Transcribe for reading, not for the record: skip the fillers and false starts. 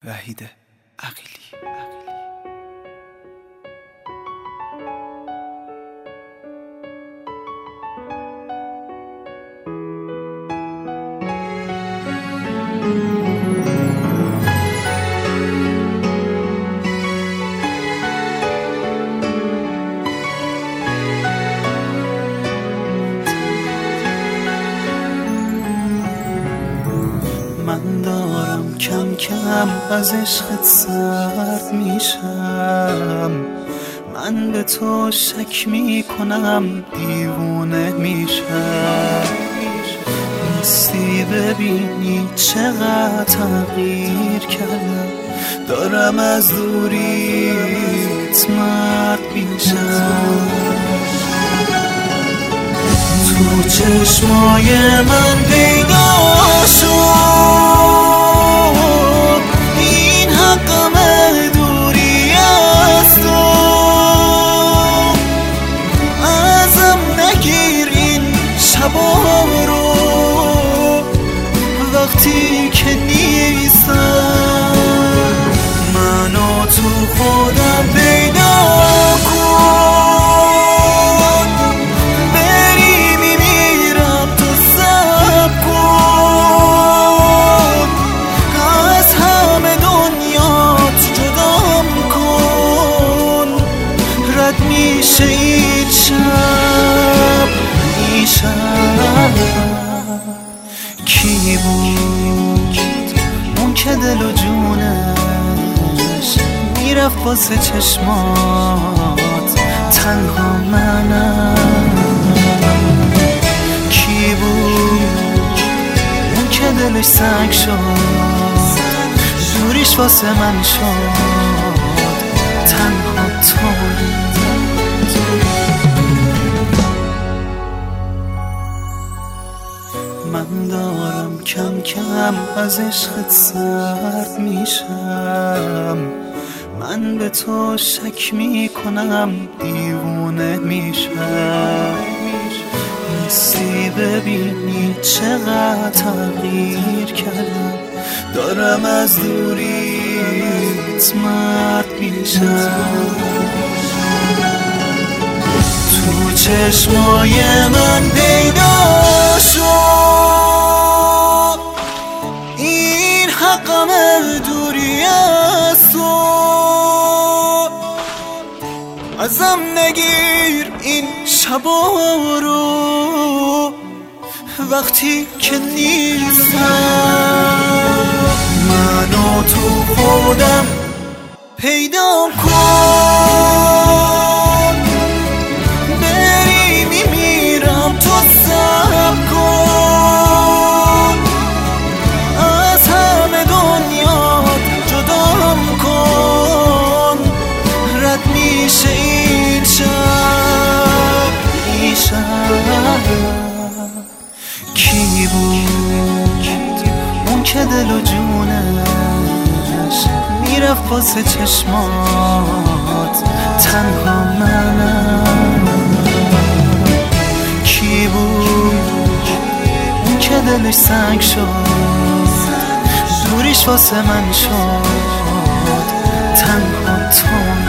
وحید عقیلی. من دارم کم کم از عشقت سرد میشم، من به تو شک میکنم دیوونه میشم. نیستی ببینی چقدر تغییر کردم، دارم از دوریت مرد میشم. تو چشمای من پیدا شد این حقم دوری از تو، ازم نگیر این شبا رو وقتی که نیستم. منو تو خودم پیدا کن، میشه این شب کی بود اون که دل و جونش میرفت واسه چشمات، تنها منم. کی بود اون که دلش سنگ شد، دوریش واسه من شد، تنها تویی. من دارم کم کم از عشقت سرد میشم، من به تو شک میکنم دیوونه میشم. نیستی ببینی چقدر تغییر کردم، دارم از دوریت مرد میشم. تو چشمای من پیدا شد این حقم دوری از تو، ازم نگیر این شبا رو وقتی که نیستم. منو تو خودم پیدا کن، بری میمیرم تو صبر کن، از همه دنیات جدام کن، رد میشه این شب کی بود اون که دل و جونش میرفت واسه چشمات، تنها منم. کی بود اون که دلش سنگ شد، دوریش واسه من شد، تنها تو.